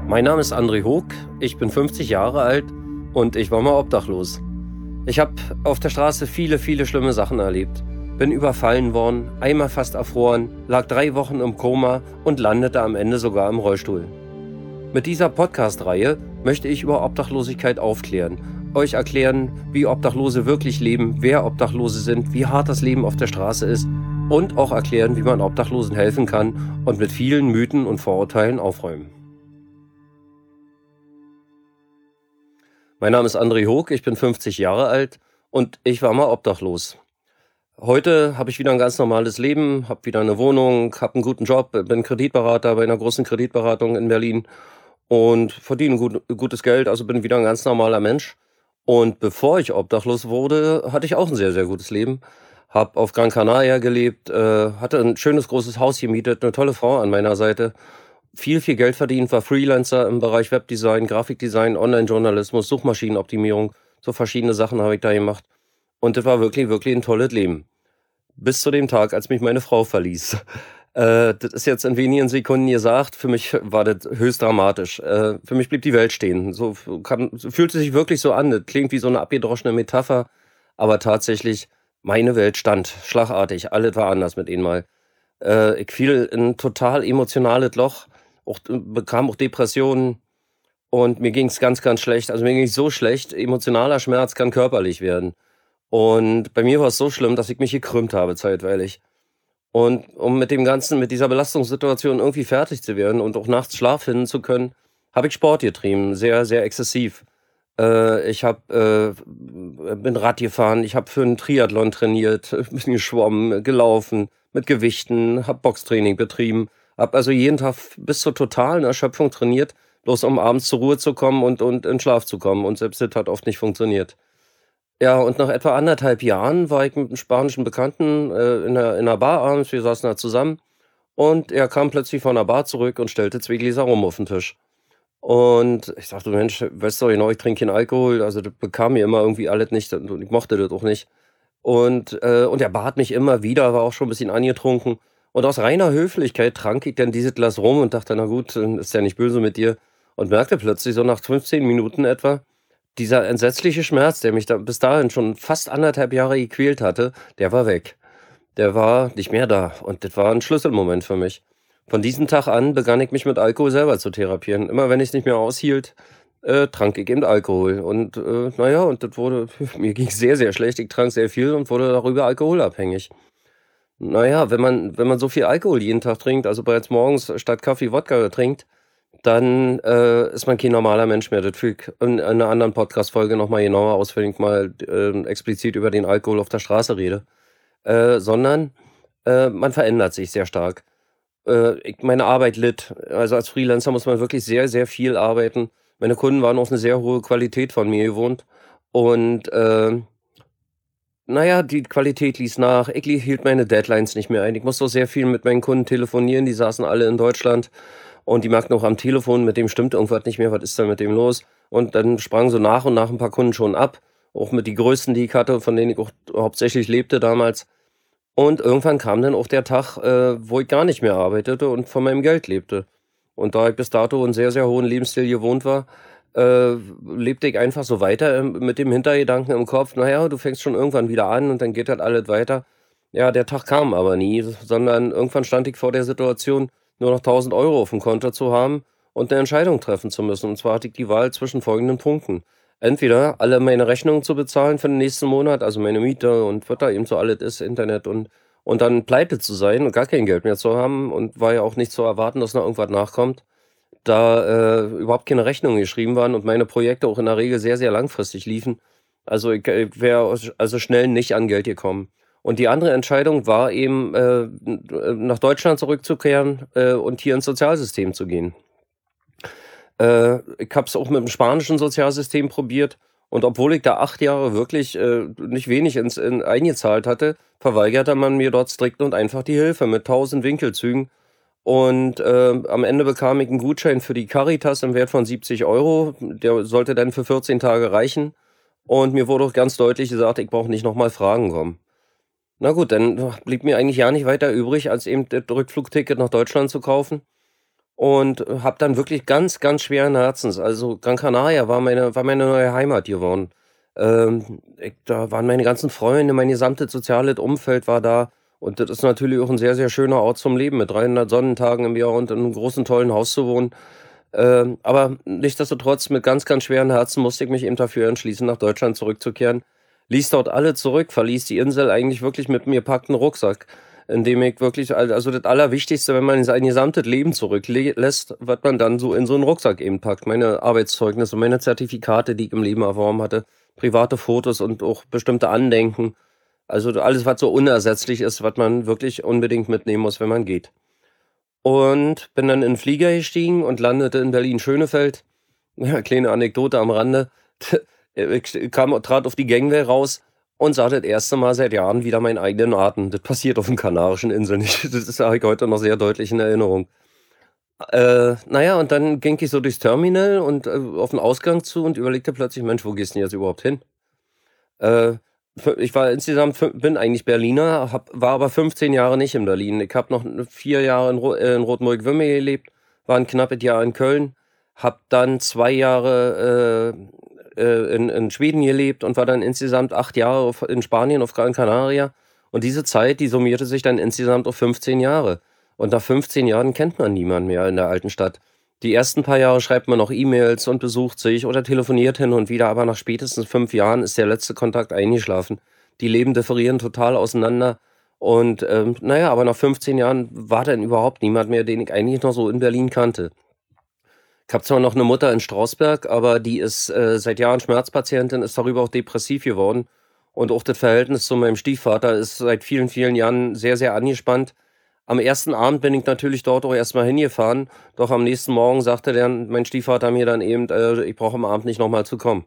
Mein Name ist André Hoog, ich bin 50 Jahre alt und ich war mal obdachlos. Ich habe auf der Straße viele schlimme Sachen erlebt. Bin überfallen worden, einmal fast erfroren, lag 3 Wochen im Koma und landete am Ende sogar im Rollstuhl. Mit dieser Podcast-Reihe möchte ich über Obdachlosigkeit aufklären, euch erklären, wie Obdachlose wirklich leben, wer Obdachlose sind, wie hart das Leben auf der Straße ist und auch erklären, wie man Obdachlosen helfen kann und mit vielen Mythen und Vorurteilen aufräumen. Mein Name ist André Hoog, ich bin 50 Jahre alt und ich war mal obdachlos. Heute habe ich wieder ein ganz normales Leben, habe wieder eine Wohnung, habe einen guten Job, bin Kreditberater bei einer großen Kreditberatung in Berlin und verdiene gutes Geld, also bin wieder ein ganz normaler Mensch. Und bevor ich obdachlos wurde, hatte ich auch ein sehr gutes Leben. Habe auf Gran Canaria gelebt, hatte ein schönes großes Haus gemietet, eine tolle Frau an meiner Seite. Viel Geld verdient, war Freelancer im Bereich Webdesign, Grafikdesign, Online-Journalismus, Suchmaschinenoptimierung. So verschiedene Sachen habe ich da gemacht. Und das war wirklich ein tolles Leben. Bis zu dem Tag, als mich meine Frau verließ. Das ist jetzt in wenigen Sekunden gesagt. Für mich war das höchst dramatisch. Für mich blieb die Welt stehen. Fühlte sich wirklich so an. Das klingt wie so eine abgedroschene Metapher. Aber tatsächlich, meine Welt stand schlagartig. Alles war anders mit ihnen mal. Ich fiel in ein total emotionales Loch, bekam auch Depressionen und mir ging es ganz schlecht. Also mir ging es so schlecht, emotionaler Schmerz kann körperlich werden. Und bei mir war es so schlimm, dass ich mich gekrümmt habe zeitweilig. Und um mit dieser Belastungssituation irgendwie fertig zu werden und auch nachts Schlaf finden zu können, habe ich Sport getrieben, sehr exzessiv. Bin Rad gefahren, ich habe für einen Triathlon trainiert, bin geschwommen, gelaufen, mit Gewichten, habe Boxtraining betrieben, habe also jeden Tag bis zur totalen Erschöpfung trainiert, bloß um abends zur Ruhe zu kommen und in Schlaf zu kommen. Und selbst das hat oft nicht funktioniert. Ja, und nach etwa 1,5 Jahren war ich mit einem spanischen Bekannten in einer Bar abends, wir saßen da zusammen und er kam plötzlich von der Bar zurück und stellte 2 Gläser Rum auf den Tisch. Und ich dachte, Mensch, weißt du genau, ich trinke keinen Alkohol, also das bekam mir immer irgendwie alles nicht und ich mochte das auch nicht. Und er bat mich immer wieder, war auch schon ein bisschen angetrunken. Und aus reiner Höflichkeit trank ich dann dieses Glas Rum und dachte, na gut, dann ist ja nicht böse mit dir. Und merkte plötzlich so nach 15 Minuten etwa, dieser entsetzliche Schmerz, der mich da bis dahin schon fast 1,5 Jahre gequält hatte, der war weg. Der war nicht mehr da. Und das war ein Schlüsselmoment für mich. Von diesem Tag an begann ich mich mit Alkohol selber zu therapieren. Immer wenn ich es nicht mehr aushielt, trank ich eben Alkohol. Und und das wurde, mir ging es sehr schlecht. Ich trank sehr viel und wurde darüber alkoholabhängig. Naja, wenn man so viel Alkohol jeden Tag trinkt, also bereits morgens statt Kaffee Wodka trinkt, dann ist man kein normaler Mensch mehr. Das fühle ich in einer anderen Podcast-Folge nochmal genauer aus, wenn ich mal explizit über den Alkohol auf der Straße rede. Sondern man verändert sich sehr stark. Meine Arbeit litt. Also als Freelancer muss man wirklich sehr viel arbeiten. Meine Kunden waren auf eine sehr hohe Qualität von mir gewohnt. Und die Qualität ließ nach. Ich hielt meine Deadlines nicht mehr ein. Ich musste auch sehr viel mit meinen Kunden telefonieren. Die saßen alle in Deutschland. Und die merkten auch am Telefon, mit dem stimmt irgendwas nicht mehr. Was ist denn mit dem los? Und dann sprangen so nach und nach ein paar Kunden schon ab. Auch mit die größten, die ich hatte, von denen ich auch hauptsächlich lebte damals. Und irgendwann kam dann auch der Tag, wo ich gar nicht mehr arbeitete und von meinem Geld lebte. Und da ich bis dato einen sehr hohen Lebensstil gewohnt war, lebte ich einfach so weiter mit dem Hintergedanken im Kopf, naja, du fängst schon irgendwann wieder an und dann geht halt alles weiter. Ja, der Tag kam aber nie, sondern irgendwann stand ich vor der Situation, nur noch 1.000 Euro auf dem Konto zu haben und eine Entscheidung treffen zu müssen. Und zwar hatte ich die Wahl zwischen folgenden Punkten. Entweder alle meine Rechnungen zu bezahlen für den nächsten Monat, also meine Miete und was da eben so alles ist, Internet und dann pleite zu sein und gar kein Geld mehr zu haben und war ja auch nicht zu erwarten, dass noch irgendwas nachkommt, da überhaupt keine Rechnungen geschrieben waren und meine Projekte auch in der Regel sehr langfristig liefen. Also ich wäre also schnell nicht an Geld gekommen. Und die andere Entscheidung war eben, nach Deutschland zurückzukehren und hier ins Sozialsystem zu gehen. Ich habe es auch mit dem spanischen Sozialsystem probiert und obwohl ich da 8 Jahre wirklich nicht wenig eingezahlt hatte, verweigerte man mir dort strikt und einfach die Hilfe mit 1.000 Winkelzügen. Und am Ende bekam ich einen Gutschein für die Caritas im Wert von 70 Euro. Der sollte dann für 14 Tage reichen. Und mir wurde auch ganz deutlich gesagt, ich brauche nicht nochmal Fragen kommen. Na gut, dann blieb mir eigentlich ja nicht weiter übrig, als eben das Rückflugticket nach Deutschland zu kaufen. und habe dann wirklich ganz, ganz schweren Herzens, also Gran Canaria war meine neue Heimat geworden. Da waren meine ganzen Freunde, mein gesamtes soziales Umfeld war da, und das ist natürlich auch ein sehr, sehr schöner Ort zum Leben mit 300 Sonnentagen im Jahr und in einem großen, tollen Haus zu wohnen. Aber nichtsdestotrotz mit ganz, ganz schweren Herzen musste ich mich eben dafür entschließen, nach Deutschland zurückzukehren. Ließ dort alle zurück, verließ die Insel eigentlich wirklich mit mir gepackten Rucksack, in dem ich wirklich, also das Allerwichtigste, wenn man sein gesamtes Leben zurücklässt, was man dann so in so einen Rucksack eben packt. Meine Arbeitszeugnisse, meine Zertifikate, die ich im Leben erworben hatte, private Fotos und auch bestimmte Andenken. Also alles, was so unersetzlich ist, was man wirklich unbedingt mitnehmen muss, wenn man geht. Und bin dann in 'n Flieger gestiegen und landete in Berlin-Schönefeld. Ja, kleine Anekdote am Rande. Ich trat auf die Gangway raus und sah das erste Mal seit Jahren wieder meinen eigenen Atem. Das passiert auf den Kanarischen Inseln nicht. Das habe ich heute noch sehr deutlich in Erinnerung. Na ja, und dann ging ich so durchs Terminal und, auf 'n Ausgang zu und überlegte plötzlich: „Mensch, wo gehst 'n jetzt überhaupt hin?“ Äh, Ich war insgesamt bin eigentlich Berliner, war aber 15 Jahre nicht in Berlin. Ich habe noch 4 Jahre in Rotenburg-Wilming gelebt, war 'n knappes Jahr in Köln, habe dann 2 Jahre, in Schweden gelebt und war dann insgesamt 8 Jahre in Spanien auf Gran Canaria. Und diese Zeit, die summierte sich dann insgesamt auf 15 Jahre. Und nach 15 Jahren kennt man niemanden mehr in der alten Stadt. Die ersten paar Jahre schreibt man noch E-Mails und besucht sich oder telefoniert hin und wieder, aber nach spätestens 5 Jahren ist der letzte Kontakt eingeschlafen. Die Leben differieren total auseinander. Und na ja, aber nach 15 Jahren war dann überhaupt niemand mehr, den ich eigentlich noch so in Berlin kannte. Ich habe zwar noch eine Mutter in Strausberg, aber die ist, seit Jahren Schmerzpatientin, ist darüber auch depressiv geworden. Und auch das Verhältnis zu meinem Stiefvater ist seit vielen, vielen Jahren sehr, sehr angespannt. Am ersten Abend bin ich natürlich dort auch erst mal hingefahren, doch am nächsten Morgen sagte mein Stiefvater mir dann eben, ich brauche am Abend nicht noch mal zu kommen.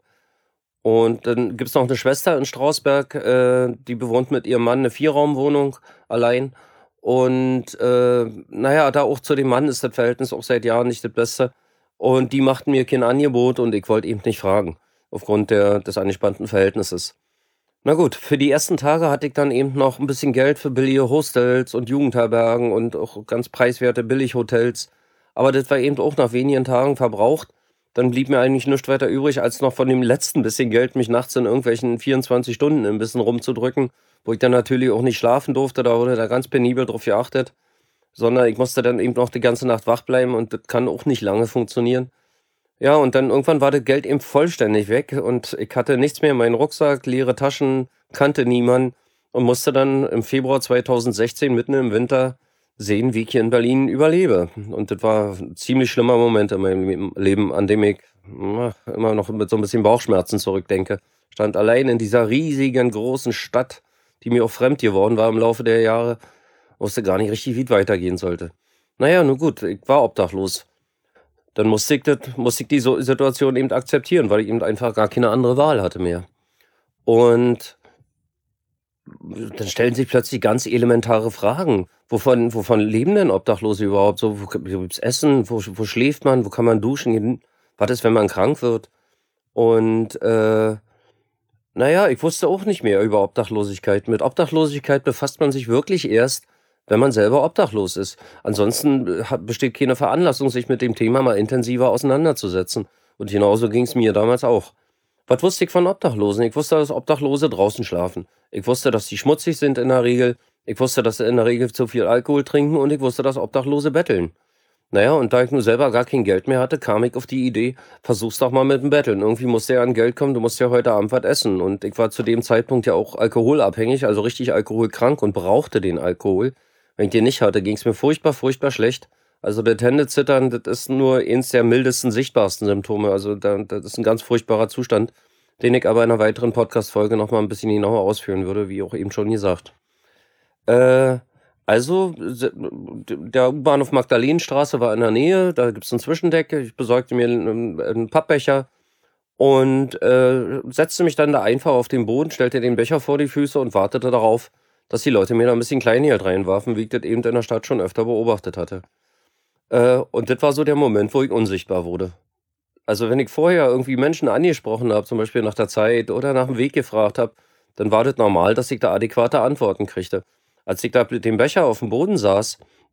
Und dann gibt's noch eine Schwester in Strausberg, die bewohnt mit ihrem Mann eine Vierraumwohnung allein. Und, na ja, da auch zu dem Mann ist das Verhältnis auch seit Jahren nicht das Beste. Und die machten mir kein Angebot und ich wollte eben nicht fragen, aufgrund des angespannten Verhältnisses. Na gut, für die ersten Tage hatte ich dann eben noch ein bisschen Geld für billige Hostels und Jugendherbergen und auch ganz preiswerte Billighotels. Aber das war eben auch nach wenigen Tagen verbraucht. Dann blieb mir eigentlich nichts weiter übrig, als noch von dem letzten bisschen Geld mich nachts in irgendwelchen 24 Stunden ein bisschen rumzudrücken, wo ich dann natürlich auch nicht schlafen durfte, da wurde da ganz penibel drauf geachtet, sondern ich musste dann eben noch die ganze Nacht wach bleiben und das kann auch nicht lange funktionieren. Ja, und dann irgendwann war das Geld eben vollständig weg und ich hatte nichts mehr in meinem Rucksack, leere Taschen, kannte niemanden und musste dann im Februar 2016 mitten im Winter sehen, wie ich hier in Berlin überlebe. Und das war 'n ziemlich schlimmer Moment in meinem Leben, an dem ich, immer noch mit so ein bisschen Bauchschmerzen zurückdenke. Stand allein in dieser riesigen, großen Stadt, die mir auch fremd geworden war im Laufe der Jahre, wusste gar nicht richtig, wie es weitergehen sollte. Na ja, nun gut, ich war obdachlos. Dann musste ich die Situation eben akzeptieren, weil ich eben einfach gar keine andere Wahl hatte mehr. Und dann stellen sich plötzlich ganz elementare Fragen. Wovon leben denn Obdachlose überhaupt? So, wo gibt's Essen? Wo schläft man? Wo kann man duschen gehen? Was ist, wenn man krank wird? Und, na ja, ich wusste auch nicht mehr über Obdachlosigkeit. Mit Obdachlosigkeit befasst man sich wirklich erst, wenn man selber obdachlos ist. Ansonsten, besteht keine Veranlassung, sich mit dem Thema mal intensiver auseinanderzusetzen. Und genauso ging's mir damals auch. Was wusste ich von Obdachlosen? Ich wusste, dass Obdachlose draußen schlafen. Ich wusste, dass die schmutzig sind in der Regel. Ich wusste, dass sie in der Regel zu viel Alkohol trinken und ich wusste, dass Obdachlose betteln. Na ja, und da ich nun selber gar kein Geld mehr hatte, kam ich auf die Idee, versuch's doch mal mit dem Betteln. Irgendwie musst du ja an Geld kommen, du musst ja heute Abend was essen. Und ich war zu dem Zeitpunkt ja auch alkoholabhängig, also richtig alkoholkrank und brauchte den Alkohol. Wenn ich den nicht hatte, ging's mir furchtbar, furchtbar schlecht. Also das Händezittern, das ist nur eins der mildesten, sichtbarsten Symptome. Also das ist ein ganz furchtbarer Zustand, den ich aber in einer weiteren Podcast-Folge noch mal ein bisschen genauer ausführen würde, wie auch eben schon gesagt. Äh, also, der U-Bahnhof Magdalenenstraße war in der Nähe, da gibt's 'n Zwischendeck. Ich besorgte mir 'n Pappbecher und, setzte mich dann da einfach auf den Boden, stellte den Becher vor die Füße und wartete darauf, dass die Leute mir da 'n bisschen Kleingeld reinwarfen, wie ich das eben in der Stadt schon öfter beobachtet hatte. Und das war so der Moment, wo ich unsichtbar wurde. Also, wenn ich vorher irgendwie Menschen angesprochen habe, zum Beispiel nach der Zeit oder nach dem Weg gefragt habe, dann war das normal, dass ich da adäquate Antworten kriegte. Als ich da mit dem Becher auf dem Boden saß,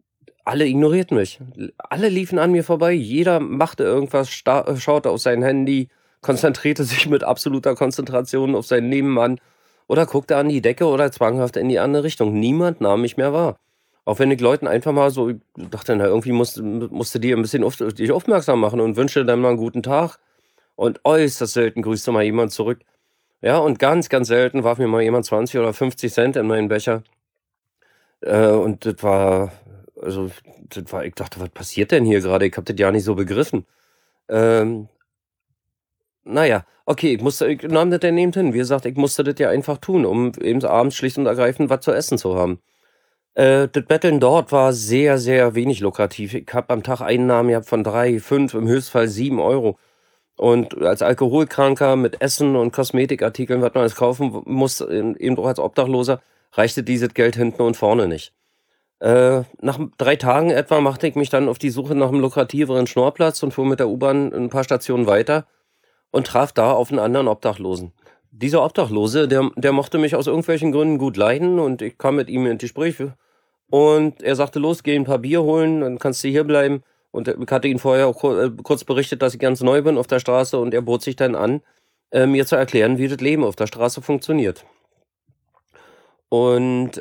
alle ignorierten mich. Alle liefen an mir vorbei. Jeder machte irgendwas, schaute auf sein Handy, konzentrierte sich mit absoluter Konzentration auf seinen Nebenmann oder guckte an die Decke oder zwanghaft in die andere Richtung. Niemand nahm mich mehr wahr. Auch wenn ich Leuten einfach mal so dachte, na, irgendwie musste die ein bisschen auf dich aufmerksam machen und wünschte dann mal einen guten Tag. Und äußerst selten grüßte mal jemand zurück. Ja, und ganz, ganz selten warf mir mal jemand 20 oder 50 Cent in meinen Becher. Und das war, also, das war, ich dachte, was passiert denn hier gerade? Ich habe das ja nicht so begriffen. Ähm, naja, okay, ich nahm das dann eben hin. Wie gesagt, ich musste das ja einfach tun, um eben abends schlicht und ergreifend was zu essen zu haben. Das Betteln dort war sehr, sehr wenig lukrativ. Ich habe am Tag Einnahmen gehabt von 3, 5, im Höchstfall 7 Euro. Und als Alkoholkranker mit Essen und Kosmetikartikeln, was man alles kaufen muss, eben auch als Obdachloser, reichte dieses Geld hinten und vorne nicht. Nach 3 Tagen etwa machte ich mich dann auf die Suche nach einem lukrativeren Schnorrplatz und fuhr mit der U-Bahn ein paar Stationen weiter und traf da auf einen anderen Obdachlosen. Dieser Obdachlose, der mochte mich aus irgendwelchen Gründen gut leiden und ich kam mit ihm in Gespräch. Und er sagte: „Los, geh ein paar Bier holen, dann kannst du hier bleiben.“ Und ich hatte ihn vorher auch kurz berichtet, dass ich ganz neu bin auf der Straße und er bot sich dann an, mir zu erklären, wie das Leben auf der Straße funktioniert. Und,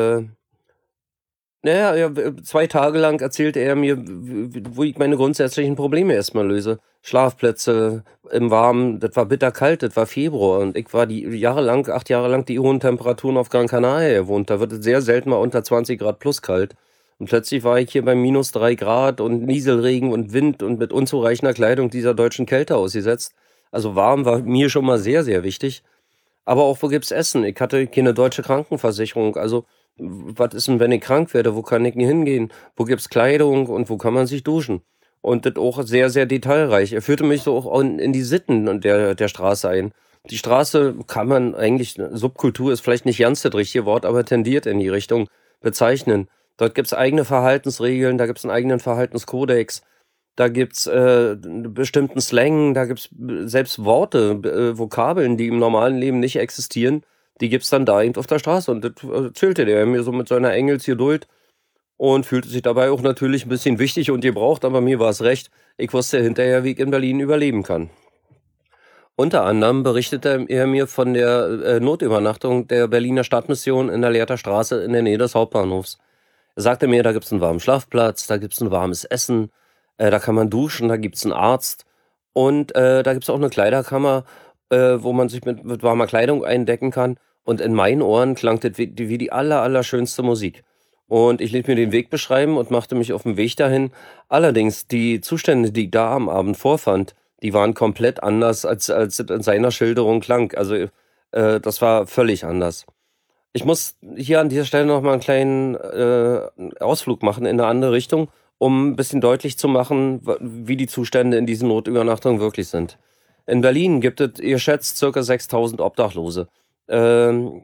na ja, 2 Tage lang erzählte er mir, wo ich meine grundsätzlichen Probleme erstmal löse. Schlafplätze im Warmen, das war bitterkalt, das war Februar und ich war die jahrelang 8 Jahre lang die hohen Temperaturen auf Gran Canaria gewohnt. Da wird es sehr selten mal unter 20 Grad plus kalt. Und plötzlich war ich hier bei -3 Grad und Nieselregen und Wind und mit unzureichender Kleidung dieser deutschen Kälte ausgesetzt. Also warm war mir schon mal sehr, sehr wichtig. Aber auch, wo gibt's Essen? Ich hatte keine deutsche Krankenversicherung. Also, was ist denn, wenn ich krank werde? Wo kann ich denn hingehen? Wo gibt's Kleidung und wo kann man sich duschen? Und das auch sehr, sehr detailreich. Er führte mich so auch in die Sitten und der Straße ein. Die Straße kann man eigentlich, Subkultur ist vielleicht nicht ganz das richtige Wort, aber tendiert in die Richtung bezeichnen. Dort gibt's eigene Verhaltensregeln, da gibt's einen eigenen Verhaltenskodex. Da gibt's, 'n bestimmten Slang, da gibt's selbst Worte, Vokabeln, die im normalen Leben nicht existieren, die gibt's dann da eben auf der Straße und das erzählte der mir so mit seiner Engelsgeduld und fühlte sich dabei auch natürlich 'n bisschen wichtig und gebraucht, aber mir war's recht. Ich wusste hinterher, wie ich in Berlin überleben kann. Unter anderem berichtete er mir von der, Notübernachtung der Berliner Stadtmission in der Lehrter Straße in der Nähe des Hauptbahnhofs. Er sagte mir, da gibt's 'n warmen Schlafplatz, da gibt's 'n warmes Essen, da kann man duschen, da gibt's 'n Arzt und, da gibt's auch 'ne Kleiderkammer, wo man sich mit warmer Kleidung eindecken kann. Und in meinen Ohren klang das wie die allerschönste Musik. Und ich ließ mir den Weg beschreiben und machte mich auf 'n Weg dahin. Allerdings, die Zustände, die ich da am Abend vorfand, die waren komplett anders, als es in seiner Schilderung klang. Also, das war völlig anders. Ich muss hier an dieser Stelle noch mal 'n kleinen, Ausflug machen in 'ne andere Richtung, um 'n bisschen deutlich zu machen, wie die Zustände in diesen Notübernachtungen wirklich sind. In Berlin gibt es geschätzt circa 6.000 Obdachlose. Ähm,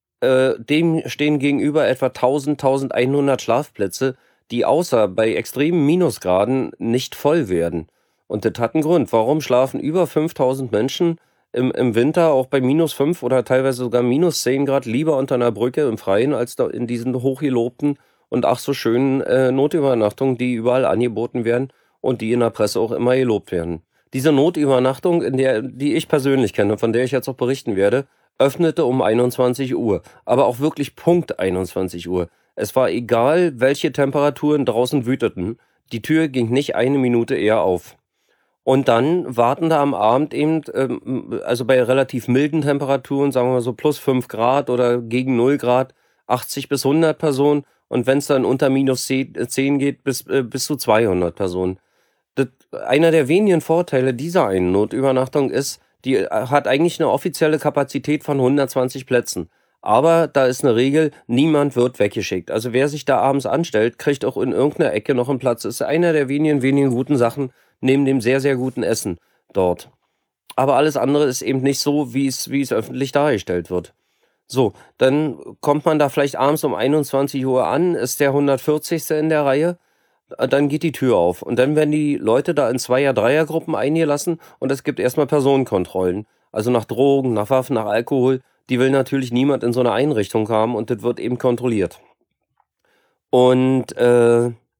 dem stehen gegenüber etwa 1.100 Schlafplätze, die außer bei extremen Minusgraden nicht voll werden. Und das hat 'n Grund. Warum schlafen über 5.000 Menschen im Winter auch bei -5 oder teilweise sogar -10 Grad lieber unter einer Brücke im Freien als da in diesen hochgelobten und ach so schönen, Notübernachtungen, die überall angeboten werden und die in der Presse auch immer gelobt werden. Diese Notübernachtung, die ich persönlich kenne, von der ich jetzt auch berichten werde, öffnete um 21 Uhr, aber auch wirklich Punkt 21 Uhr. Es war egal, welche Temperaturen draußen wüteten, die Tür ging nicht eine Minute eher auf. Und dann warten da am Abend eben, also bei relativ milden Temperaturen, sagen wir mal so +5 Grad oder gegen 0 Grad, 80 bis 100 Personen und wenn es dann unter -10 geht, bis zu 200 Personen. Das einer der wenigen Vorteile dieser einen Notübernachtung ist, die, hat eigentlich eine offizielle Kapazität von 120 Plätzen. Aber da ist eine Regel, niemand wird weggeschickt. Also, wer sich da abends anstellt, kriegt auch in irgendeiner Ecke noch einen Platz. Ist einer der wenigen guten Sachen neben dem sehr, sehr guten Essen dort. Aber alles andere ist eben nicht so, wie es öffentlich dargestellt wird. So, dann kommt man da vielleicht abends um 21 Uhr an, ist der 140. in der Reihe. Dann geht die Tür auf und dann werden die Leute da in Zweier-, Dreiergruppen eingelassen und es gibt erstmal Personenkontrollen. Also nach Drogen, nach Waffen, nach Alkohol. Die will natürlich niemand in so 'ner Einrichtung haben und das wird eben kontrolliert. Und,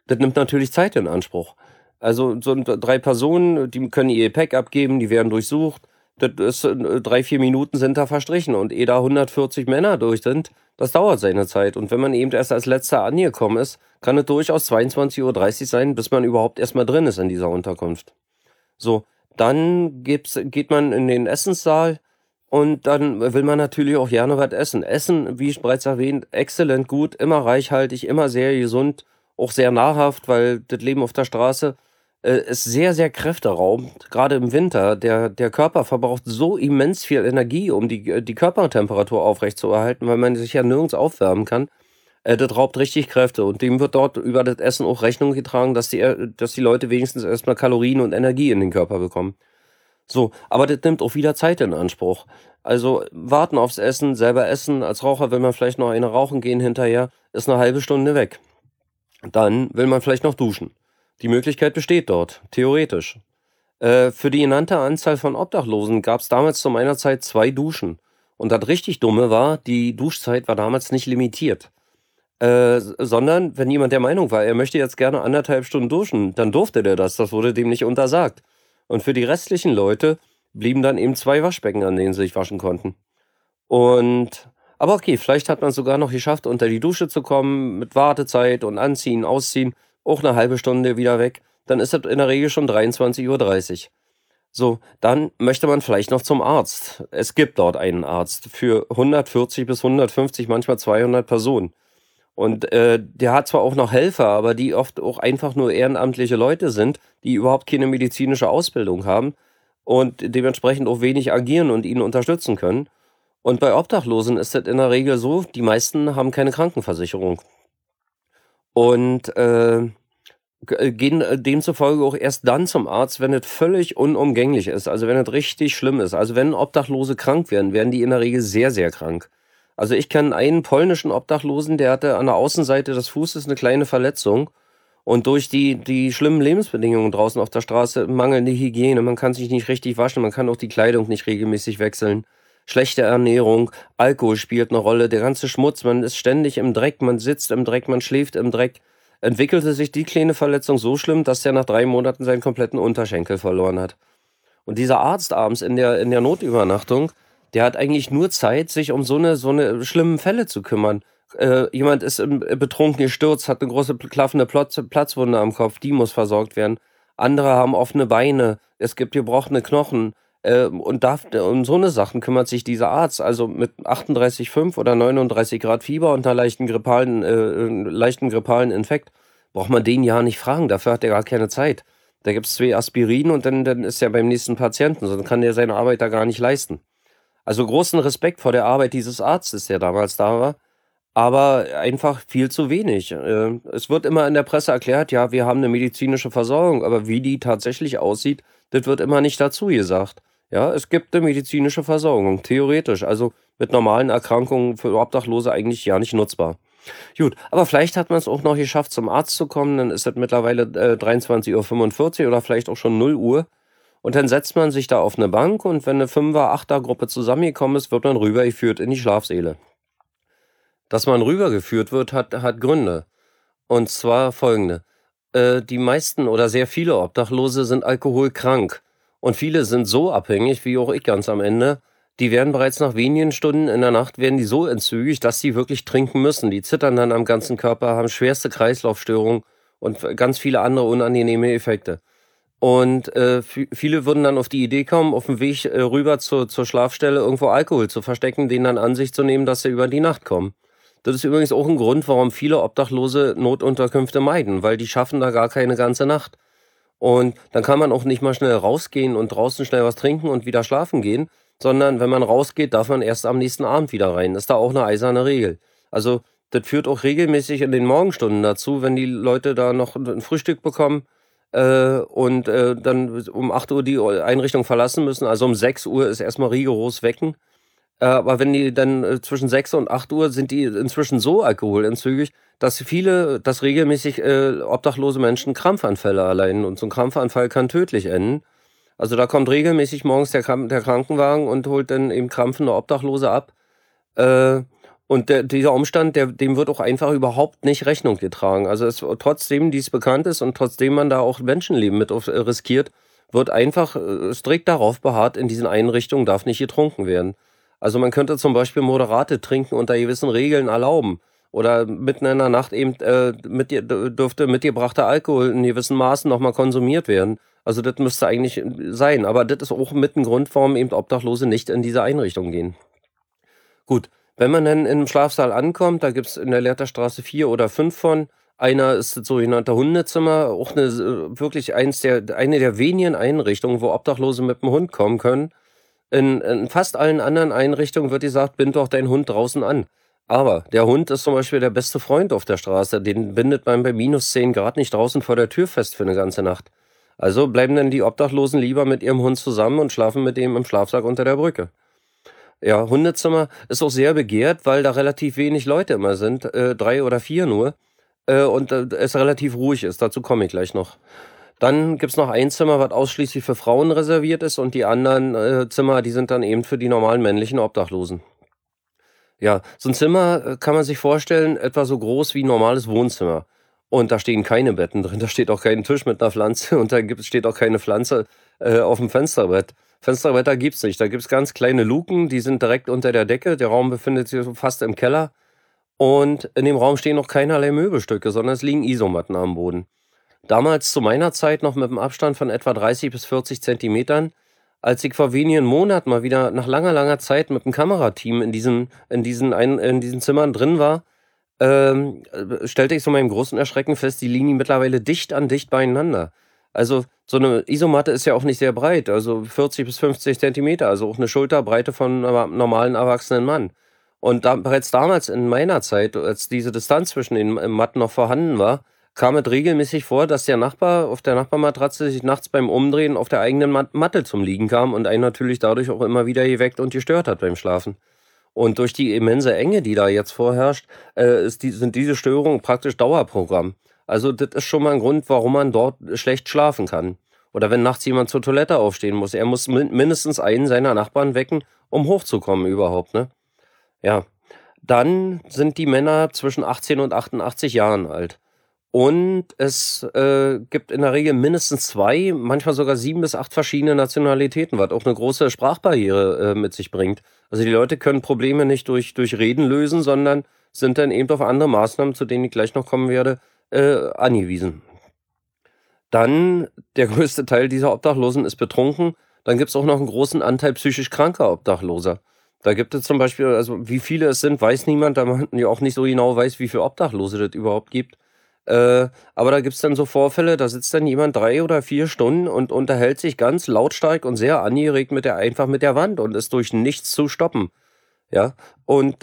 Das nimmt natürlich Zeit in Anspruch. Also, so 'n 3 Personen, die können ihr Gepäck abgeben, die werden durchsucht. Das ist 3, 4 Minuten sind da verstrichen und ehe da 140 Männer durch sind, das dauert seine Zeit. Und wenn man eben erst als Letzter angekommen ist, kann es durchaus 22:30 sein, bis man überhaupt erst mal drin ist in dieser Unterkunft. So, dann geht man in den Essenssaal und dann will man natürlich auch gerne was essen. Essen, wie ich bereits erwähnt, exzellent gut, immer reichhaltig, immer sehr gesund, auch sehr nahrhaft, weil das Leben auf der Straße, ist sehr, sehr kräfteraubend, gerade im Winter. Der Körper verbraucht so immens viel Energie, um die Körpertemperatur aufrechtzuerhalten, weil man sich ja nirgends aufwärmen kann. Das raubt richtig Kräfte und dem wird dort über das Essen auch Rechnung getragen, dass die Leute wenigstens erst mal Kalorien und Energie in den Körper bekommen. So, aber das nimmt auch wieder Zeit in Anspruch. Also, warten aufs Essen, selber essen. Als Raucher will man vielleicht noch eine rauchen gehen hinterher, ist 'ne halbe Stunde weg. Dann will man vielleicht noch duschen. Die Möglichkeit besteht dort, theoretisch. Für die genannte Anzahl von Obdachlosen gab's damals zu meiner Zeit 2 Duschen. Und das richtig Dumme war, die Duschzeit war damals nicht limitiert. Sondern wenn jemand der Meinung war, er möchte jetzt gerne 1,5 Stunden duschen, dann durfte der das. Das wurde dem nicht untersagt. Und für die restlichen Leute blieben dann eben 2 Waschbecken, an denen sie sich waschen konnten. Und aber okay, vielleicht hat man's sogar noch geschafft, unter die Dusche zu kommen mit Wartezeit und Anziehen, Ausziehen, auch 'ne halbe Stunde wieder weg. Dann ist das in der Regel schon 23:30. So, dann möchte man vielleicht noch zum Arzt. Es gibt dort einen Arzt für 140 bis 150, manchmal 200 Personen. Und, der hat zwar auch noch Helfer, aber die oft auch einfach nur ehrenamtliche Leute sind, die überhaupt keine medizinische Ausbildung haben und dementsprechend auch wenig agieren und ihn unterstützen können. Und bei Obdachlosen ist das in der Regel so, die meisten haben keine Krankenversicherung und, gehen, demzufolge auch erst dann zum Arzt, wenn es völlig unumgänglich ist, also wenn es richtig schlimm ist. Also, wenn Obdachlose krank werden, werden die in der Regel sehr, sehr krank. Also, ich kenne einen polnischen Obdachlosen, der hatte an der Außenseite des Fußes 'ne kleine Verletzung und durch die schlimmen Lebensbedingungen draußen auf der Straße, mangelnde Hygiene, man kann sich nicht richtig waschen, man kann auch die Kleidung nicht regelmäßig wechseln, schlechte Ernährung, Alkohol spielt 'ne Rolle, der ganze Schmutz, man ist ständig im Dreck, man sitzt im Dreck, man schläft im Dreck. Entwickelte sich die kleine Verletzung so schlimm, dass der nach 3 Monaten seinen kompletten Unterschenkel verloren hat. Und dieser Arzt abends in der Notübernachtung, der hat eigentlich nur Zeit, sich um so 'ne schlimmen Fälle zu kümmern. Jemand ist betrunken gestürzt, hat 'ne große klaffende Platzwunde am Kopf, die muss versorgt werden. Andere haben offene Beine, es gibt gebrochene Knochen, um so 'ne Sachen kümmert sich dieser Arzt. Also, mit 38,5 oder 39 Grad Fieber und 'ner leichten grippalen Infekt braucht man den ja nicht fragen, dafür hat er gar keine Zeit. Da gibt's 2 Aspirin und dann ist er beim nächsten Patienten, sonst kann der seine Arbeit da gar nicht leisten. Also, großen Respekt vor der Arbeit dieses Arztes, der damals da war, aber einfach viel zu wenig. Es wird immer in der Presse erklärt: „Ja, wir haben 'ne medizinische Versorgung“, aber wie die tatsächlich aussieht, das wird immer nicht dazu gesagt. Ja, es gibt 'ne medizinische Versorgung, theoretisch, also mit normalen Erkrankungen für Obdachlose eigentlich ja nicht nutzbar. Gut, aber vielleicht hat man's auch noch geschafft, zum Arzt zu kommen, dann ist das mittlerweile, 23:45 oder vielleicht auch schon 0 Uhr. Und dann setzt man sich da auf 'ne Bank und wenn 'ne Fünfer-, Achter-Gruppe zusammengekommen ist, wird man rübergeführt in die Schlafsäle. Dass man rübergeführt wird, hat Gründe. Und zwar folgende: Die meisten oder sehr viele Obdachlose sind alkoholkrank und viele sind so abhängig, wie auch ich ganz am Ende, die werden bereits nach wenigen Stunden in der Nacht werden die so entzügig, dass sie wirklich trinken müssen. Die zittern dann am ganzen Körper, haben schwerste Kreislaufstörungen und ganz viele andere unangenehme Effekte. Und, viele würden dann auf die Idee kommen, auf dem Weg, rüber zur Schlafstelle irgendwo Alkohol zu verstecken, den dann an sich zu nehmen, dass sie über die Nacht kommen. Das ist übrigens auch ein Grund, warum viele Obdachlose Notunterkünfte meiden, weil die schaffen da gar keine ganze Nacht. Und dann kann man auch nicht mal schnell rausgehen und draußen schnell was trinken und wieder schlafen gehen, sondern wenn man rausgeht, darf man erst am nächsten Abend wieder rein. Ist da auch eine eiserne Regel. Also, das führt auch regelmäßig in den Morgenstunden dazu, wenn die Leute da noch 'n Frühstück bekommen, und, dann um 8 Uhr die Einrichtung verlassen müssen. Also, um 6 Uhr ist erst mal rigoros wecken. Aber wenn die dann, zwischen 6 und 8 Uhr sind die inzwischen so alkoholentzügig, dass regelmäßig, obdachlose Menschen Krampfanfälle erleiden und so 'n Krampfanfall kann tödlich enden. Also, da kommt regelmäßig morgens der Krankenwagen und holt dann eben krampfende Obdachlose ab. Äh, Und dieser Umstand, dem wird auch einfach überhaupt nicht Rechnung getragen. Also trotzdem dies bekannt ist und trotzdem man da auch Menschenleben riskiert, wird einfach strikt darauf beharrt, in diesen Einrichtungen darf nicht getrunken werden. Also man könnte zum Beispiel moderate Trinken unter gewissen Regeln erlauben. Oder mitten in der Nacht eben dürfte mitgebrachter Alkohol in gewissen Maßen nochmal konsumiert werden. Also das müsste eigentlich sein. Aber das ist auch mit ein Grund, warum eben Obdachlose nicht in diese Einrichtung gehen. Gut, wenn man dann im Schlafsaal ankommt, da gibt's in der Lehrterstraße 4 oder 5 von. Einer ist das sogenannte Hundezimmer, auch wirklich eine der wenigen Einrichtungen, wo Obdachlose mit dem Hund kommen können. In fast allen anderen Einrichtungen wird gesagt, bind doch deinen Hund draußen an. Aber der Hund ist zum Beispiel der beste Freund auf der Straße. Den bindet man bei minus 10 Grad nicht draußen vor der Tür fest für eine ganze Nacht. Also bleiben dann die Obdachlosen lieber mit ihrem Hund zusammen und schlafen mit dem im Schlafsack unter der Brücke. Ja, Hundezimmer ist auch sehr begehrt, weil da relativ wenig Leute immer sind, 3 oder 4 nur, und es relativ ruhig ist. Dazu komme ich gleich noch. Dann gibt's noch ein Zimmer, was ausschließlich für Frauen reserviert ist, und die anderen Zimmer, die sind dann eben für die normalen männlichen Obdachlosen. Ja, so ein Zimmer kann man sich vorstellen, etwa so groß wie ein normales Wohnzimmer. Und da stehen keine Betten drin, da steht auch kein Tisch mit einer Pflanze und steht auch keine Pflanze auf dem Fensterbrett. Fensterbretter gibt's nicht. Da gibt's ganz kleine Luken, die sind direkt unter der Decke. Der Raum befindet sich so fast im Keller. Und in dem Raum stehen noch keinerlei Möbelstücke, sondern es liegen Isomatten am Boden. Damals zu meiner Zeit noch mit einem Abstand von etwa 30 bis 40 Zentimetern. Als ich vor wenigen Monaten mal wieder nach langer, langer Zeit mit einem Kamerateam in diesen Zimmern drin war, stellte ich zu meinem großen Erschrecken fest, die liegen mittlerweile dicht an dicht beieinander. Also so eine Isomatte ist ja auch nicht sehr breit, also 40 bis 50 Zentimeter, also auch eine Schulterbreite von einem normalen erwachsenen Mann. Und bereits damals in meiner Zeit, als diese Distanz zwischen den Matten noch vorhanden war, kam es regelmäßig vor, dass der Nachbar auf der Nachbarmatratze sich nachts beim Umdrehen auf der eigenen Matte zum Liegen kam und einen natürlich dadurch auch immer wieder geweckt und gestört hat beim Schlafen. Und durch die immense Enge, die da jetzt vorherrscht, sind diese Störungen praktisch Dauerprogramm. Also das ist schon mal ein Grund, warum man dort schlecht schlafen kann. Oder wenn nachts jemand zur Toilette aufstehen muss. Er muss mindestens einen seiner Nachbarn wecken, um hochzukommen überhaupt, ne? Ja. Dann sind die Männer zwischen 18 und 88 Jahren alt. Und es gibt in der Regel mindestens 2, manchmal sogar 7 bis 8 verschiedene Nationalitäten, was auch eine große Sprachbarriere mit sich bringt. Also die Leute können Probleme nicht durch Reden lösen, sondern sind dann eben auf andere Maßnahmen, zu denen ich gleich noch kommen werde, angewiesen. Dann, der größte Teil dieser Obdachlosen ist betrunken. Dann gibt es auch noch einen großen Anteil psychisch kranker Obdachloser. Da gibt es zum Beispiel, also wie viele es sind, weiß niemand, da man ja auch nicht so genau weiß, wie viele Obdachlose das überhaupt gibt. Aber da gibt's dann so Vorfälle, da sitzt dann jemand 3 oder 4 Stunden und unterhält sich ganz lautstark und sehr angeregt einfach mit der Wand und ist durch nichts zu stoppen. Ja, und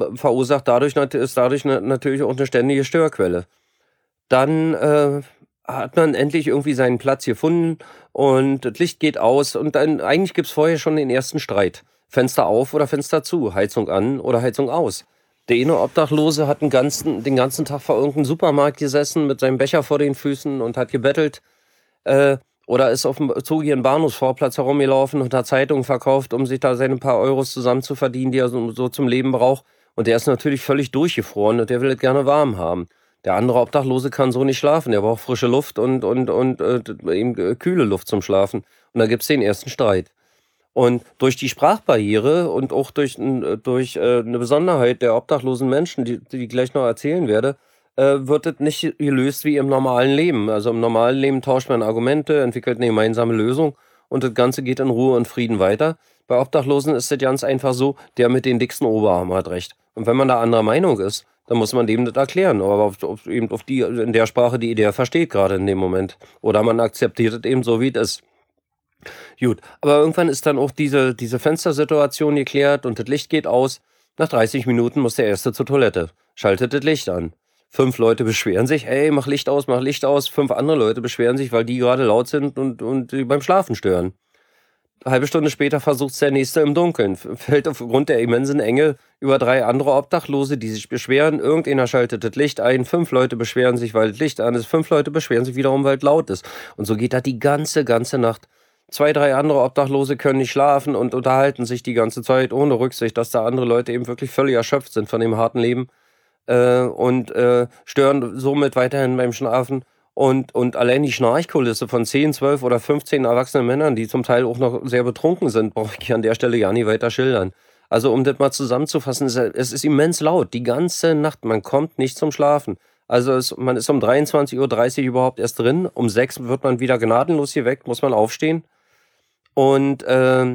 ist dadurch natürlich auch eine ständige Störquelle. Dann hat man endlich irgendwie seinen Platz gefunden und das Licht geht aus und dann eigentlich gibt's vorher schon den ersten Streit. Fenster auf oder Fenster zu, Heizung an oder Heizung aus. Der eine Obdachlose hat den ganzen Tag vor irgendeinem Supermarkt gesessen mit seinem Becher vor den Füßen und hat gebettelt. Oder ist auf dem zugigen Bahnhofsvorplatz herumgelaufen und hat Zeitungen verkauft, um sich da seine paar Euros zusammenzuverdienen, die er so zum Leben braucht. Und der ist natürlich völlig durchgefroren und der will es gerne warm haben. Der andere Obdachlose kann so nicht schlafen. Der braucht frische Luft und eben kühle Luft zum Schlafen. Und da gibt's den ersten Streit. Und durch die Sprachbarriere und auch durch eine Besonderheit der obdachlosen Menschen, die ich gleich noch erzählen werde, wird es nicht gelöst wie im normalen Leben. Also im normalen Leben tauscht man Argumente, entwickelt eine gemeinsame Lösung und das Ganze geht in Ruhe und Frieden weiter. Bei Obdachlosen ist es ganz einfach so, der mit den dicksten Oberarm hat recht. Und wenn man da anderer Meinung ist, dann muss man dem das erklären, aber in der Sprache, die der versteht gerade in dem Moment. Oder man akzeptiert es eben so, wie es ist. Gut, aber irgendwann ist dann auch diese Fenstersituation geklärt und das Licht geht aus. Nach 30 Minuten muss der Erste zur Toilette, schaltet das Licht an. 5 Leute beschweren sich, hey, mach Licht aus, mach Licht aus. 5 andere Leute beschweren sich, weil die gerade laut sind und die beim Schlafen stören. Eine halbe Stunde später versucht's der Nächste im Dunkeln, fällt aufgrund der immensen Enge über 3 andere Obdachlose, die sich beschweren. Irgendeiner schaltet das Licht ein, 5 Leute beschweren sich, weil das Licht an ist, 5 Leute beschweren sich wiederum, weil es laut ist. Und so geht das die ganze Nacht. 2, 3 andere Obdachlose können nicht schlafen und unterhalten sich die ganze Zeit ohne Rücksicht, dass da andere Leute eben wirklich völlig erschöpft sind von dem harten Leben, stören somit weiterhin beim Schlafen. Und allein die Schnarchkulisse von 10, 12 oder 15 erwachsenen Männern, die zum Teil auch noch sehr betrunken sind, brauche ich an der Stelle gar nicht weiter schildern. Also um das mal zusammenzufassen, es ist immens laut, die ganze Nacht, man kommt nicht zum Schlafen. Also man ist um 23:30 Uhr überhaupt erst drin, um 6 wird man wieder gnadenlos geweckt, muss man aufstehen. Und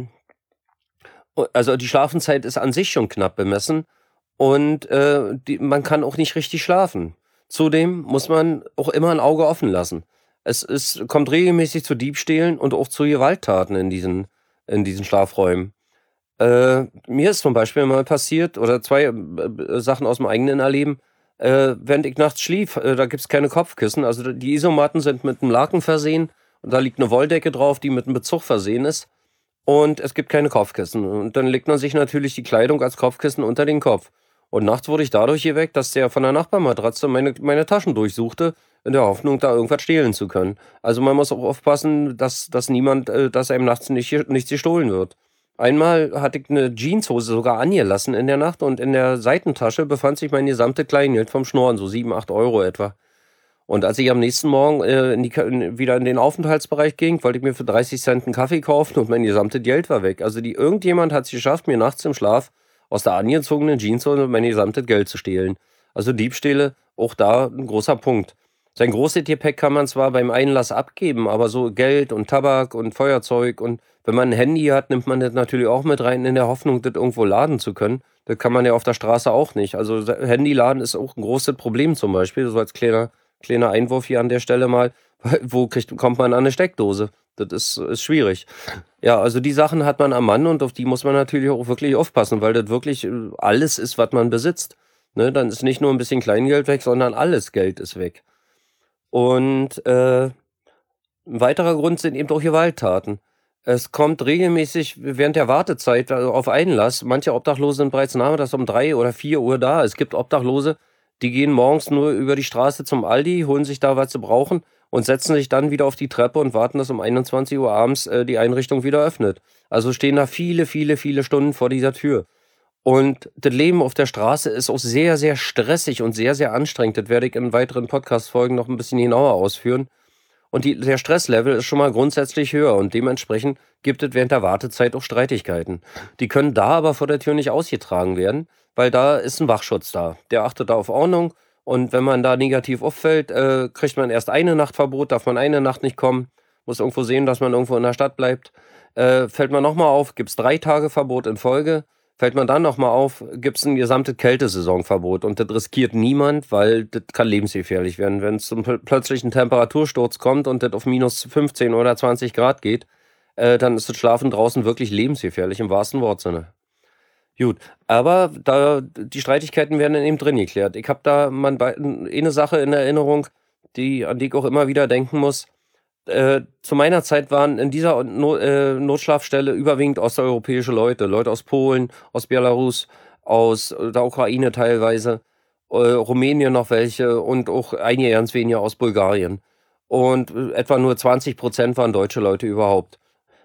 also die Schlafenszeit ist an sich schon knapp bemessen und man kann auch nicht richtig schlafen. Zudem muss man auch immer ein Auge offen lassen. Kommt regelmäßig zu Diebstählen und auch zu Gewalttaten in diesen Schlafräumen. Mir ist zum Beispiel mal passiert, oder zwei Sachen aus dem eigenen Erleben, während ich nachts schlief, da gibt's keine Kopfkissen. Also die Isomatten sind mit einem Laken versehen und da liegt eine Wolldecke drauf, die mit einem Bezug versehen ist. Und es gibt keine Kopfkissen. Und dann legt man sich natürlich die Kleidung als Kopfkissen unter den Kopf. Und nachts wurde ich dadurch geweckt, dass der von der Nachbarmatratze meine Taschen durchsuchte, in der Hoffnung, da irgendwas stehlen zu können. Also man muss auch aufpassen, dass dass einem nachts nichts gestohlen wird. Einmal hatte ich eine Jeanshose sogar angelassen in der Nacht und in der Seitentasche befand sich mein gesamtes Kleingeld vom Schnorren, so 7, 8 Euro etwa. Und als ich am nächsten Morgen wieder in den Aufenthaltsbereich ging, wollte ich mir für 30 Cent einen Kaffee kaufen und mein gesamtes Geld war weg. Also irgendjemand hat es geschafft, mir nachts im Schlaf aus der angezogenen Jeanshose mein gesamtes Geld zu stehlen. Also Diebstähle, auch da ein großer Punkt. Sein großes Gepäck kann man zwar beim Einlass abgeben, aber so Geld und Tabak und Feuerzeug und wenn man ein Handy hat, nimmt man das natürlich auch mit rein in der Hoffnung, das irgendwo laden zu können. Das kann man ja auf der Straße auch nicht. Also Handyladen ist auch ein großes Problem zum Beispiel, so als kleiner Einwurf hier an der Stelle mal. Kommt man an eine Steckdose? Das ist schwierig. Ja, also die Sachen hat man am Mann und auf die muss man natürlich auch wirklich aufpassen, weil das wirklich alles ist, was man besitzt. Ne, dann ist nicht nur ein bisschen Kleingeld weg, sondern alles Geld ist weg. Und ein weiterer Grund sind eben auch Gewalttaten. Es kommt regelmäßig während der Wartezeit auf Einlass. Manche Obdachlose sind bereits nachmittags um 3 oder 4 Uhr da. Es gibt Obdachlose, die gehen morgens nur über die Straße zum Aldi, holen sich da, was sie brauchen und setzen sich dann wieder auf die Treppe und warten, dass um 21 Uhr abends die Einrichtung wieder öffnet. Also stehen da viele, viele, viele Stunden vor dieser Tür. Und das Leben auf der Straße ist auch sehr, sehr stressig und sehr, sehr anstrengend. Das werde ich in weiteren Podcast-Folgen noch ein bisschen genauer ausführen. Und der Stresslevel ist schon mal grundsätzlich höher und dementsprechend gibt es während der Wartezeit auch Streitigkeiten. Die können da aber vor der Tür nicht ausgetragen werden, weil da ist ein Wachschutz da. Der achtet da auf Ordnung und wenn man da negativ auffällt, kriegt man erst eine Nacht Verbot, darf man eine Nacht nicht kommen, muss irgendwo sehen, dass man irgendwo in der Stadt bleibt. Fällt man nochmal auf, gibt es 3 Tage Verbot in Folge. Fällt man dann nochmal auf, gibt es ein gesamtes Kältesaisonverbot und das riskiert niemand, weil das kann lebensgefährlich werden. Wenn es zum plötzlichen Temperatursturz kommt und das auf minus 15 oder 20 Grad geht, dann ist das Schlafen draußen wirklich lebensgefährlich im wahrsten Wortsinne. Gut, aber die Streitigkeiten werden dann eben drin geklärt. Ich habe da eine Sache in Erinnerung, an die ich auch immer wieder denken muss. Zu meiner Zeit waren in dieser Notschlafstelle überwiegend osteuropäische Leute aus Polen, aus Belarus, aus der Ukraine teilweise, Rumänien noch welche und auch einige ganz wenige aus Bulgarien. Und etwa nur 20% waren deutsche Leute überhaupt.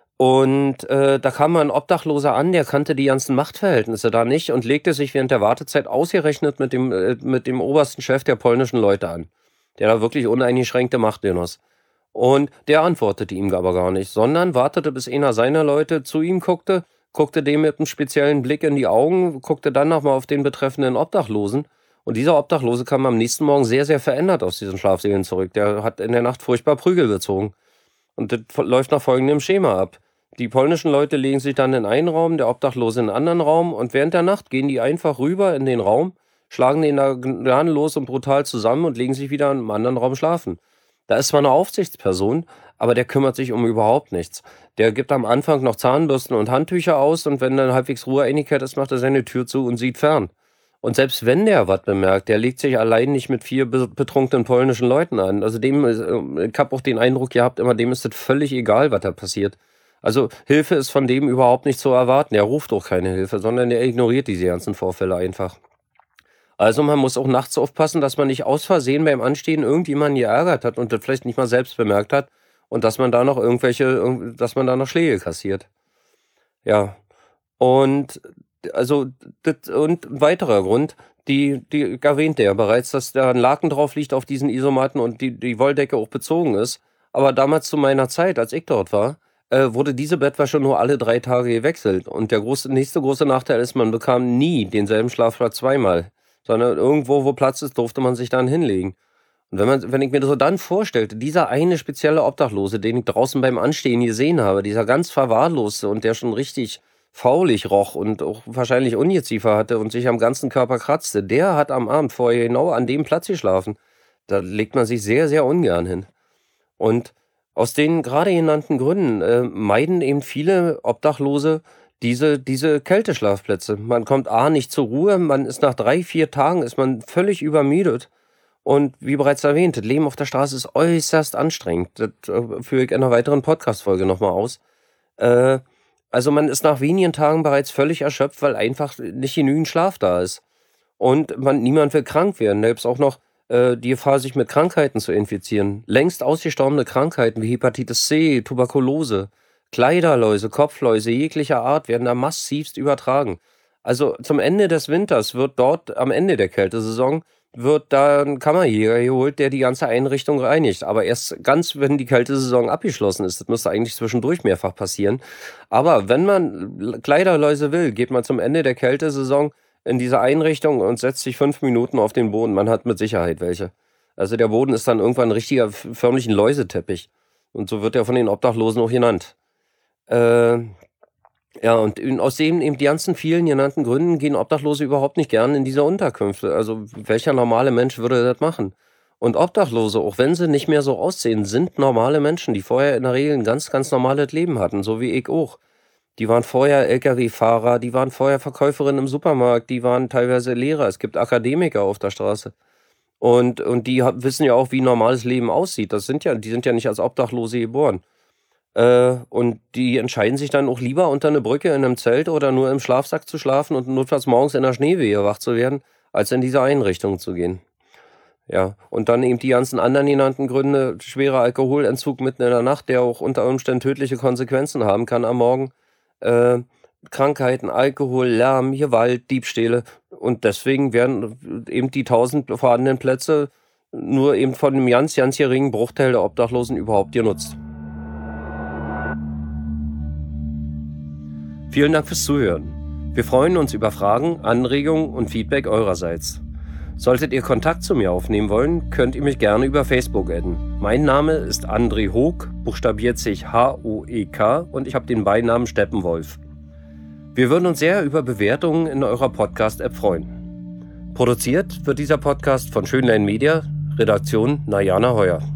Und da kam mal ein Obdachloser an, der kannte die ganzen Machtverhältnisse da nicht und legte sich während der Wartezeit ausgerechnet mit dem obersten Chef der polnischen Leute an, der da wirklich uneingeschränkte Macht genoss. Und der antwortete ihm aber gar nicht, sondern wartete, bis einer seiner Leute zu ihm guckte dem mit einem speziellen Blick in die Augen, guckte dann nochmal auf den betreffenden Obdachlosen. Und dieser Obdachlose kam am nächsten Morgen sehr, sehr verändert aus diesen Schlafsälen zurück. Der hat in der Nacht furchtbar Prügel bezogen. Und das läuft nach folgendem Schema ab. Die polnischen Leute legen sich dann in einen Raum, der Obdachlose in einen anderen Raum und während der Nacht gehen die einfach rüber in den Raum, schlagen den da gnadenlos und brutal zusammen und legen sich wieder in einem anderen Raum schlafen. Da ist zwar eine Aufsichtsperson, aber der kümmert sich um überhaupt nichts. Der gibt am Anfang noch Zahnbürsten und Handtücher aus und wenn dann halbwegs Ruheeinigkeit ist, macht er seine Tür zu und sieht fern. Und selbst wenn der was bemerkt, der legt sich allein nicht mit 4 betrunkenen polnischen Leuten an. Also ich habe auch den Eindruck gehabt, immer dem ist es völlig egal, was da passiert. Also Hilfe ist von dem überhaupt nicht zu erwarten. Er ruft auch keine Hilfe, sondern er ignoriert diese ganzen Vorfälle einfach. Also man muss auch nachts aufpassen, dass man nicht aus Versehen beim Anstehen irgendjemanden geärgert hat und das vielleicht nicht mal selbst bemerkt hat und dass man da noch dass man da noch Schläge kassiert. Ja. Und also und ein weiterer Grund, die erwähnte ja bereits, dass da ein Laken drauf liegt auf diesen Isomatten und die Wolldecke auch bezogen ist. Aber damals zu meiner Zeit, als ich dort war, wurde diese Bettwäsche nur alle 3 Tage gewechselt. Und der nächste große Nachteil ist, man bekam nie denselben Schlafplatz zweimal, sondern irgendwo, wo Platz ist, durfte man sich dann hinlegen. Und wenn ich mir das so dann vorstellte, dieser eine spezielle Obdachlose, den ich draußen beim Anstehen gesehen habe, dieser ganz verwahrloste und der schon richtig faulig roch und auch wahrscheinlich Ungeziefer hatte und sich am ganzen Körper kratzte, der hat am Abend vorher genau an dem Platz geschlafen. Da legt man sich sehr, sehr ungern hin. Und aus den gerade genannten Gründen meiden eben viele Obdachlose diese Kälteschlafplätze. Man kommt nicht zur Ruhe, man ist nach 3, 4 Tagen ist man völlig übermüdet. Und wie bereits erwähnt, das Leben auf der Straße ist äußerst anstrengend. Das führe ich in einer weiteren Podcast-Folge nochmal aus. Also man ist nach wenigen Tagen bereits völlig erschöpft, weil einfach nicht genügend Schlaf da ist. Und niemand will krank werden. Da gibt es auch noch die Gefahr, sich mit Krankheiten zu infizieren. Längst ausgestorbene Krankheiten wie Hepatitis C, Tuberkulose, Kleiderläuse, Kopfläuse jeglicher Art werden da massivst übertragen. Also zum Ende des Winters wird dort, am Ende der Kältesaison, wird da ein Kammerjäger geholt, der die ganze Einrichtung reinigt. Aber erst ganz, wenn die Kältesaison abgeschlossen ist. Das müsste eigentlich zwischendurch mehrfach passieren. Aber wenn man Kleiderläuse will, geht man zum Ende der Kältesaison in diese Einrichtung und setzt sich 5 Minuten auf den Boden. Man hat mit Sicherheit welche. Also der Boden ist dann irgendwann ein richtiger, förmlich ein Läuseteppich. Und so wird er von den Obdachlosen auch genannt. Ja, und aus eben die ganzen vielen genannten Gründen gehen Obdachlose überhaupt nicht gern in diese Unterkünfte. Also welcher normale Mensch würde das machen? Und Obdachlose, auch wenn sie nicht mehr so aussehen, sind normale Menschen, die vorher in der Regel ein ganz, ganz normales Leben hatten, so wie ich auch. Die waren vorher Lkw-Fahrer, die waren vorher Verkäuferinnen im Supermarkt, die waren teilweise Lehrer. Es gibt Akademiker auf der Straße. Und die wissen ja auch, wie normales Leben aussieht. Die sind ja nicht als Obdachlose geboren. Und die entscheiden sich dann auch lieber unter eine Brücke in einem Zelt oder nur im Schlafsack zu schlafen und notfalls morgens in der Schneewehe wach zu werden, als in diese Einrichtung zu gehen. Ja, und dann eben die ganzen anderen genannten Gründe, schwerer Alkoholentzug mitten in der Nacht, der auch unter Umständen tödliche Konsequenzen haben kann am Morgen, Krankheiten, Alkohol, Lärm, Gewalt, Diebstähle. Und deswegen werden eben die 1000 vorhandenen Plätze nur eben von einem ganz, ganz geringen Bruchteil der Obdachlosen überhaupt genutzt. Vielen Dank fürs Zuhören. Wir freuen uns über Fragen, Anregungen und Feedback eurerseits. Solltet ihr Kontakt zu mir aufnehmen wollen, könnt ihr mich gerne über Facebook adden. Mein Name ist André Hoek, buchstabiert sich Hoek, und ich habe den Beinamen Steppenwolf. Wir würden uns sehr über Bewertungen in eurer Podcast-App freuen. Produziert wird dieser Podcast von Schönlein Media, Redaktion Najana Heuer.